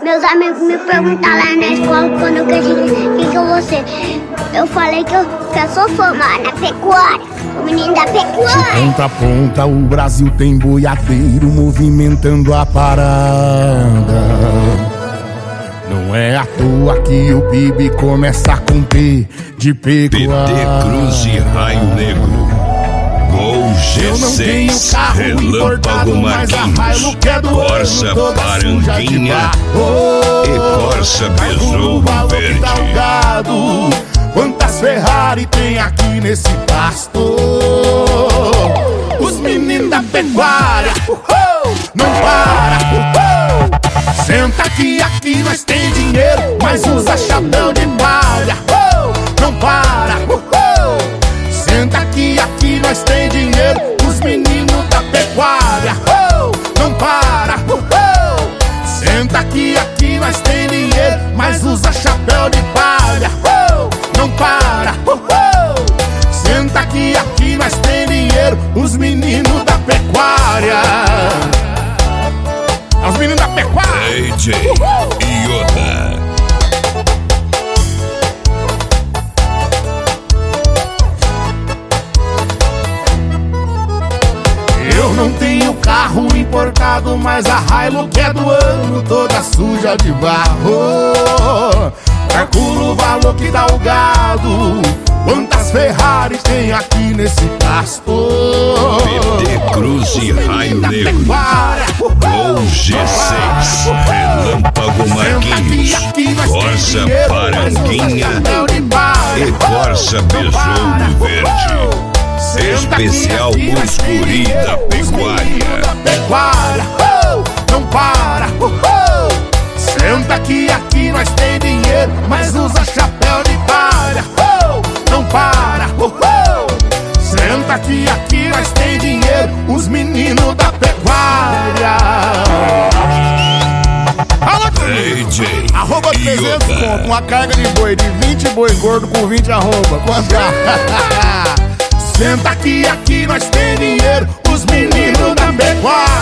Meus amigos me perguntaram lá na escola quando eu cresci, quem que eu vou ser? Eu falei que eu sou formado na pecuária, o menino da pecuária. De ponta a ponta o Brasil tem boiadeiro movimentando a parada. Não é à toa que o PIB começa com P de pecuária. PT Cruz e Raio Negro. Gol G6, Relâmpago Marquinhos, Corsa Paranguinha e Corsa Besouro Verde. Quantas Ferrari tem aqui nesse pasto? Os meninos da pecuária, não para. Senta aqui nós tem dinheiro, mas usa chapéu de palha. Não para. Senta aqui nós tem dinheiro, os meninos da pecuária. Não para. Senta aqui nós tem dinheiro, mas usa chapéu de palha. Não para. Senta aqui nós tem dinheiro, os meninos da pecuária. Os meninos da pecuária. AJ Iota. Eu não tenho carro importado, mas a Hilux é do ano, toda suja de barro. Calculo o valor que dá o gado. Quantas Ferrari tem aqui nesse pasto? PT Cruz e Raio Negro. Gol G6, Relâmpago Marquinhos, Corsa Paranguinha e Corsa Besouro Verde. Especial Muscuri da Pecuária. Não para. Senta aqui nós tem dinheiro, mas usa chapéu de palha. Não para. Senta aqui nós tem dinheiro, os meninos da pecuária. AJ Arroba 300 conto, uma carga de boi de 20 boi gordo com 20 arroba. Quanto? Senta aqui nós tem dinheiro, os meninos da pecuária.